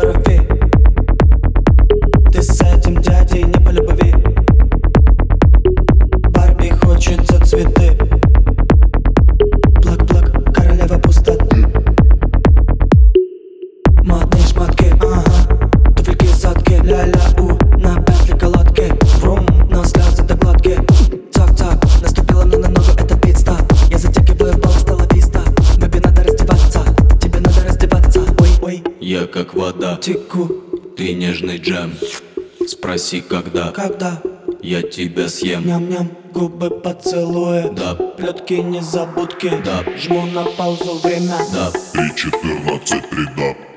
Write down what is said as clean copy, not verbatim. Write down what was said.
крови. Ты с этим дядей не по любви. Барби хочется цветы. Плак-плак, королева пустоты. Модные шмотки, ага, туфельки садки, ля-ля-у, на пятли колодки, врум, но слезы так гладкие. Цак-цак, наступила мне на ногу, это пит-стоп. Я затягиваю балл, стала виста. Бэби, надо раздеваться, тебе надо раздеваться. Ой-ой, Я как вода, теку, ты нежный джем. Спроси, когда когда я тебя съем. ням-ням, губы поцелуя, Да, плетки незабудки, да, жму на паузу время. да. 3, 14, 3, да.